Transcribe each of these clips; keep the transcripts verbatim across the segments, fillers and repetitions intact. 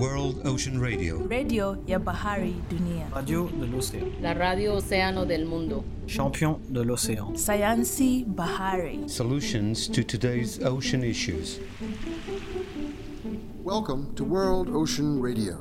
World Ocean Radio. Radio ya Bahari Dunia. Radio de l'océan. La radio océano del mundo. Champion de l'océan. Sayansi Bahari. Solutions to today's ocean issues. Welcome to World Ocean Radio.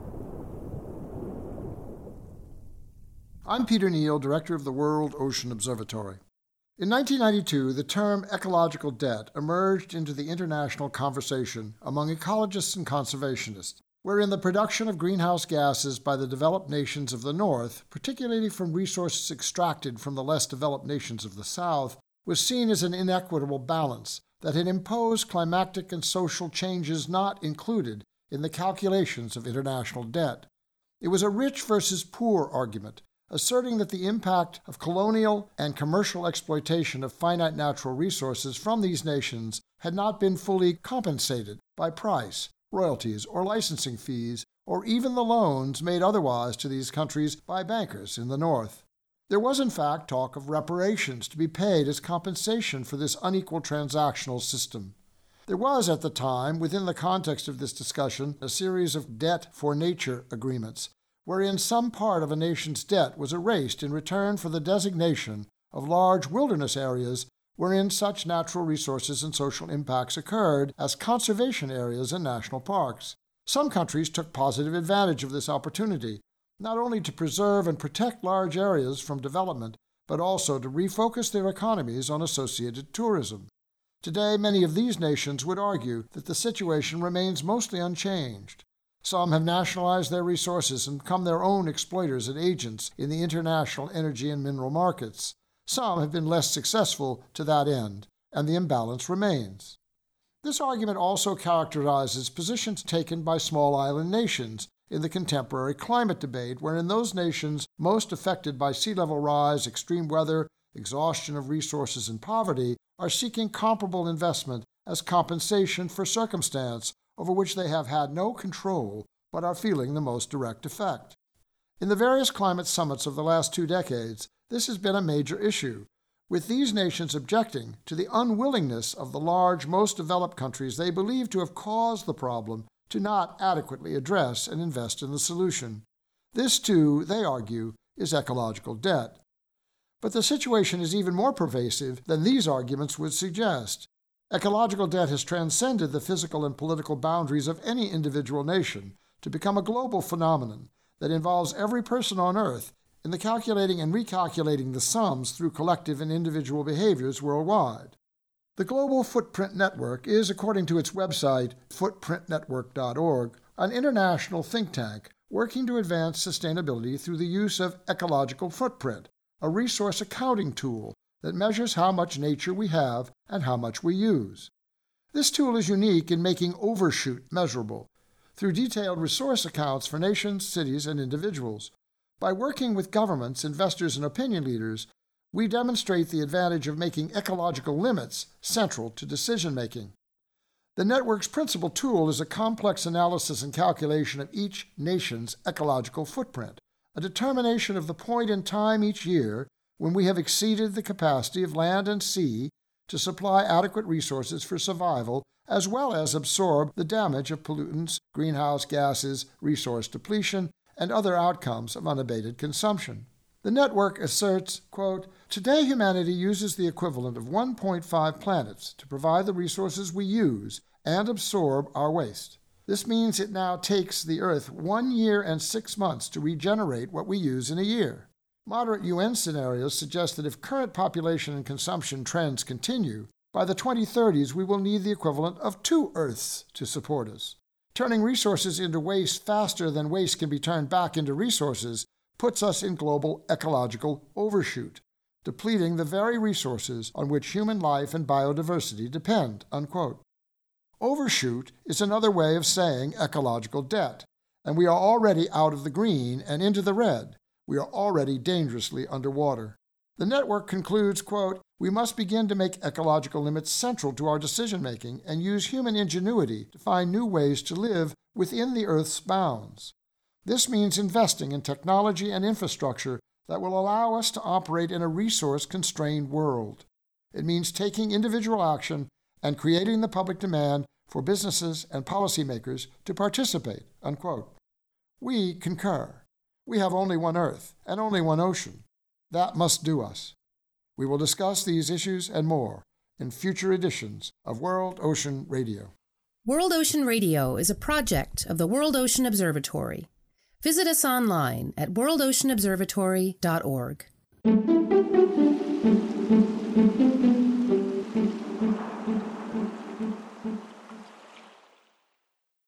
I'm Peter Neal, Director of the World Ocean Observatory. In nineteen ninety-two, the term ecological debt emerged into the international conversation among ecologists and conservationists, wherein the production of greenhouse gases by the developed nations of the North, particularly from resources extracted from the less developed nations of the South, was seen as an inequitable balance that had imposed climatic and social changes not included in the calculations of international debt. It was a rich versus poor argument, asserting that the impact of colonial and commercial exploitation of finite natural resources from these nations had not been fully compensated by price, royalties, or licensing fees, or even the loans made otherwise to these countries by bankers in the North. There was, in fact, talk of reparations to be paid as compensation for this unequal transactional system. There was, at the time, within the context of this discussion, a series of debt for nature agreements, wherein some part of a nation's debt was erased in return for the designation of large wilderness areas wherein such natural resources and social impacts occurred as conservation areas and national parks. Some countries took positive advantage of this opportunity, not only to preserve and protect large areas from development, but also to refocus their economies on associated tourism. Today, many of these nations would argue that the situation remains mostly unchanged. Some have nationalized their resources and become their own exploiters and agents in the international energy and mineral markets. Some have been less successful to that end, and the imbalance remains. This argument also characterizes positions taken by small island nations in the contemporary climate debate, wherein those nations most affected by sea level rise, extreme weather, exhaustion of resources, and poverty are seeking comparable investment as compensation for circumstance over which they have had no control but are feeling the most direct effect. In the various climate summits of the last two decades, this has been a major issue, with these nations objecting to the unwillingness of the large, most developed countries they believe to have caused the problem to not adequately address and invest in the solution. This, too, they argue, is ecological debt. But the situation is even more pervasive than these arguments would suggest. Ecological debt has transcended the physical and political boundaries of any individual nation to become a global phenomenon that involves every person on Earth in the calculating and recalculating the sums through collective and individual behaviors worldwide. The Global Footprint Network is, according to its website, footprint network dot org, an international think tank working to advance sustainability through the use of ecological footprint, a resource accounting tool that measures how much nature we have and how much we use. This tool is unique in making overshoot measurable through detailed resource accounts for nations, cities, and individuals. By working with governments, investors, and opinion leaders, we demonstrate the advantage of making ecological limits central to decision-making. The network's principal tool is a complex analysis and calculation of each nation's ecological footprint, a determination of the point in time each year when we have exceeded the capacity of land and sea to supply adequate resources for survival, as well as absorb the damage of pollutants, greenhouse gases, resource depletion, and other outcomes of unabated consumption. The network asserts, quote, "Today humanity uses the equivalent of one point five planets to provide the resources we use and absorb our waste. This means it now takes the Earth one year and six months to regenerate what we use in a year. Moderate U N scenarios suggest that if current population and consumption trends continue, by the twenty thirties we will need the equivalent of two Earths to support us. Turning resources into waste faster than waste can be turned back into resources puts us in global ecological overshoot, depleting the very resources on which human life and biodiversity depend." Unquote. Overshoot is another way of saying ecological debt, and we are already out of the green and into the red. We are already dangerously underwater. The network concludes, quote, "We must begin to make ecological limits central to our decision-making and use human ingenuity to find new ways to live within the Earth's bounds. This means investing in technology and infrastructure that will allow us to operate in a resource-constrained world. It means taking individual action and creating the public demand for businesses and policymakers to participate, unquote. We concur. We have only one Earth and only one ocean. That must do us. We will discuss these issues and more in future editions of World Ocean Radio. World Ocean Radio is a project of the World Ocean Observatory. Visit us online at world ocean observatory dot org.